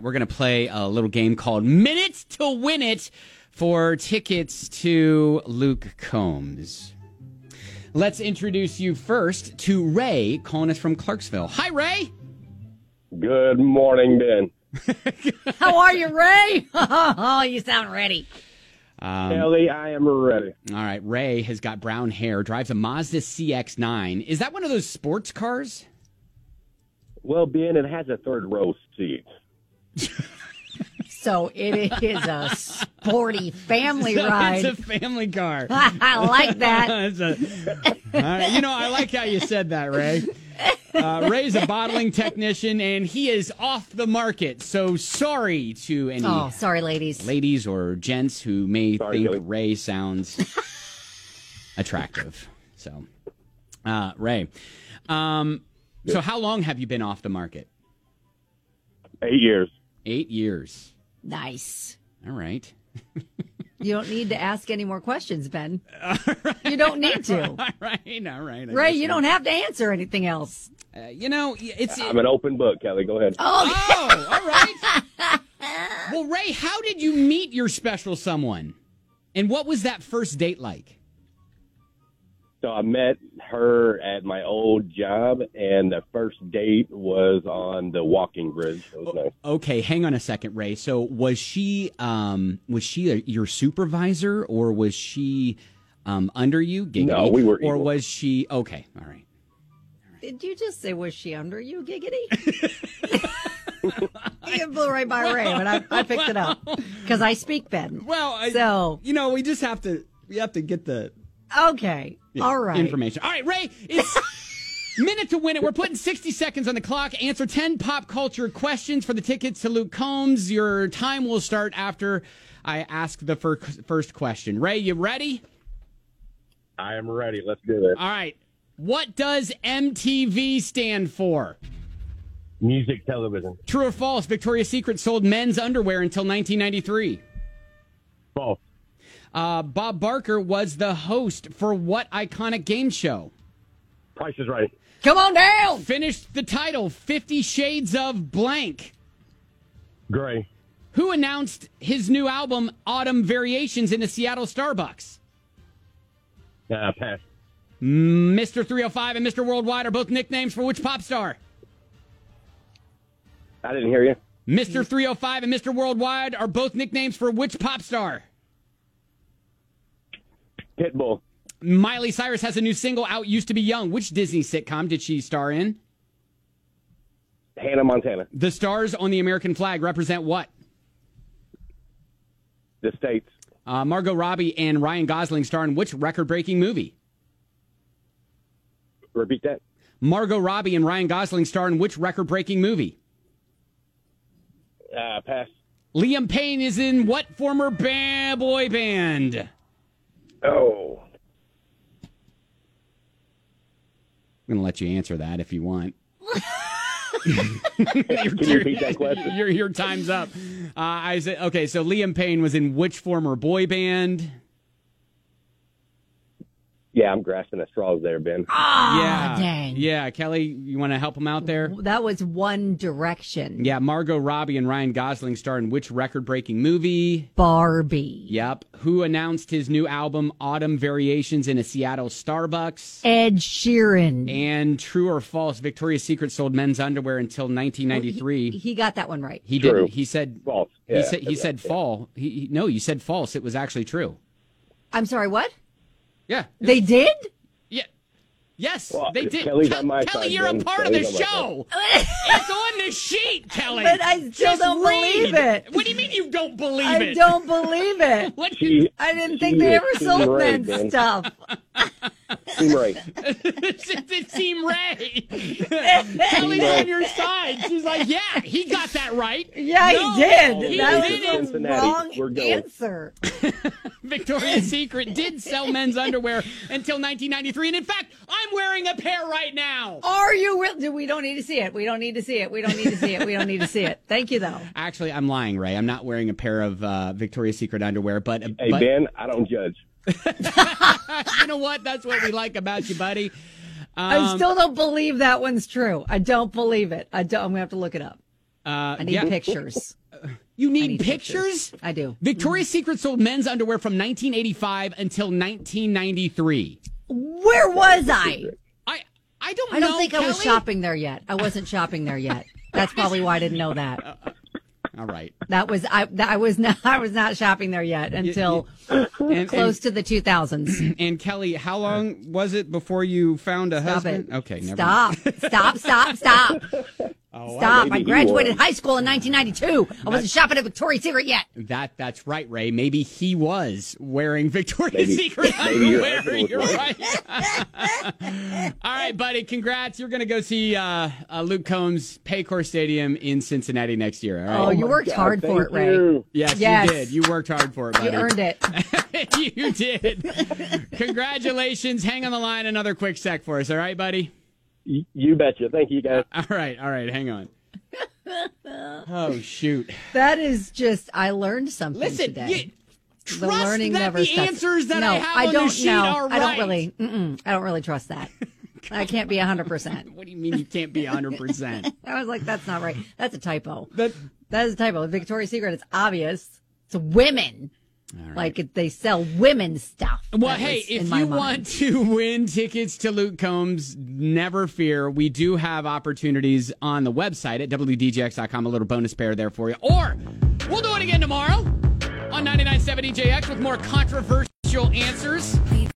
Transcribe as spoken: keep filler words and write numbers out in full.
we're going to play a little game called Minutes to Win It for tickets to Luke Combs. Let's introduce you first to Ray, calling us from Clarksville. Hi, Ray. Good morning, Ben. How are you, Ray? Oh, you sound ready. Um, Kelly, I am ready. All right, Ray has got brown hair, drives a Mazda C X nine. Is that one of those sports cars? Well, Ben, it has a third row seat. So it is a sporty family So ride. It's a family car. I like that. It's a- all right, you know, I like how you said that, Ray. Uh, Ray's a bottling technician, and he is off the market. So sorry to any Oh, sorry, ladies. ladies or gents who may Sorry, think Kelly. Ray sounds attractive. So, uh, Ray, um, so how long have you been off the market? Eight years. Eight years. Nice. All right. You don't need to ask any more questions, Ben. You don't need to. All right. All right. I Ray, guess you so. don't have to answer anything else. Uh, you know, it's. I'm an open book, Kelly. Go ahead. Oh, Oh, all right. Well, Ray, how did you meet your special someone? And what was that first date like? So I met her at my old job, and the first date was on the walking bridge. It was nice. Okay, hang on a second, Ray. So was she um was she a, your supervisor, or was she um under you? Giggity? No, we were Or equal. was she okay? All right. did you just say, was she under you, Giggity? You blew right by Ray, but I, I picked it up because I speak, Ben. Well, I, So- you know, we just have to we have to get the Okay. yeah, All right. information. All right, Ray, it's minute to win it. We're putting sixty seconds on the clock. Answer ten pop culture questions for the tickets to Luke Combs. Your time will start after I ask the fir- first question. Ray, you ready? I am ready. Let's do this. All right. What does M T V stand for? Music television. True or false? Victoria's Secret sold men's underwear until nineteen ninety-three. False. Uh, Bob Barker was the host for what iconic game show? Price is right. Come on down. Finished the title Fifty Shades of Blank. Gray. Who announced his new album Autumn Variations in a Seattle Starbucks? Uh, pass. Mister three oh five and Mister Worldwide are both nicknames for which pop star? I didn't hear you. Mister three oh five and Mister Worldwide are both nicknames for which pop star? Pitbull. Miley Cyrus has a new single out, Used to Be Young. Which Disney sitcom did she star in? Hannah Montana. The stars on the American flag represent what? The States. Uh, Margot Robbie and Ryan Gosling star in which record-breaking movie? Repeat that. Margot Robbie and Ryan Gosling star in which record-breaking movie? Uh, pass. Liam Payne is in what former ba- boy band? Oh. I'm going to let you answer that if you want. Can you repeat that question? Your, your time's up. Uh, I said, okay, so Liam Payne was in which former boy band? Yeah, I'm grasping at straws there, Ben. Ah, yeah. dang. Yeah, Kelly, you want to help him out there? That was One Direction. Yeah, Margot Robbie and Ryan Gosling star in which record-breaking movie? Barbie. Yep. Who announced his new album, Autumn Variations in a Seattle Starbucks? Ed Sheeran. And true or false, Victoria's Secret sold men's underwear until nineteen ninety-three. He, he got that one right. He True. didn't. He said False. He Yeah, said he that's said right. fall. He, he no, you said false. It was actually true. I'm sorry, what? Yeah. They did? Yeah. Yes, Well, they did. Kelly's Kel- on my Kelly, side, you're a Ben. part Kelly's of the on my show. It's on the sheet, Kelly. But I still Just don't believe read. it. What do you mean you don't believe I it? don't believe it. What? She, I didn't think she they is ever Team sold Ray, men's Ben. stuff. Team Ray. It's Team Ray. Kelly's Ray. on your side. She's like, yeah, he got that right. Yeah, No, he did. he that didn't. was the Cincinnati. wrong We're going. answer. Victoria's Secret did sell men's underwear until nineteen ninety-three. And in fact, I'm wearing a pair right now. Are you real? We don't need to see it. We don't need to see it. We don't need to see it. We don't need to see it. Thank you, though. Actually, I'm lying, Ray. I'm not wearing a pair of uh, Victoria's Secret underwear, but, Hey, but Ben, I don't judge. you know what? That's what we like about you, buddy. Um, I still don't believe that one's true. I don't believe it. I don't. I'm gonna have to look it up. Uh, I need yeah. pictures. You need, I need pictures? I do. Victoria's Secret sold men's underwear from nineteen eighty-five until nineteen ninety-three. Where was I? I I don't I know. don't think I was Kelly. shopping there yet. I wasn't shopping there yet. That's probably why I didn't know that. All right. That was I. That I was not. I was not shopping there yet until And, close and, to the two thousands. and Kelly, how long was it before you found a Stop husband? it. Okay, never Stop. Stop. Stop. Stop. Oh, Stop. maybe I he graduated was. high school in nineteen ninety-two. I wasn't shopping at Victoria's Secret yet. That that's right, Ray. Maybe he was wearing Victoria's Maybe- Secret maybe your underwear. husband was You're right. right. All right, buddy. Congrats. You're going to go see uh, uh, Luke Combs Paycor Stadium in Cincinnati next year. All right. Oh, you my worked God, hard for it, thank Ray. you. Yes, Yes. you did. You worked hard for it, buddy. You earned it. You did. Congratulations. Hang on the line another quick sec for us. All right, buddy? Y- You betcha. Thank you, guys. All right. All right. Hang on. Oh, shoot. That is just. I learned something Listen, today. you, The trust learning that never the stops. answers that no, I have I on don't the sheet know. are I right. don't really. Mm-mm, I don't really trust that. I can't be a hundred percent. What do you mean you can't be one hundred percent? I was like, that's not right. That's a typo. That, That is a typo. Victoria's Secret, it's obvious. It's women. all right. Like it, they sell women's stuff. Well, That hey, was in if my you mind. want to win tickets to Luke Combs, never fear. We do have opportunities on the website at W D J X dot com, a little bonus pair there for you. Or we'll do it again tomorrow on ninety-nine point seven D J X with more controversial answers.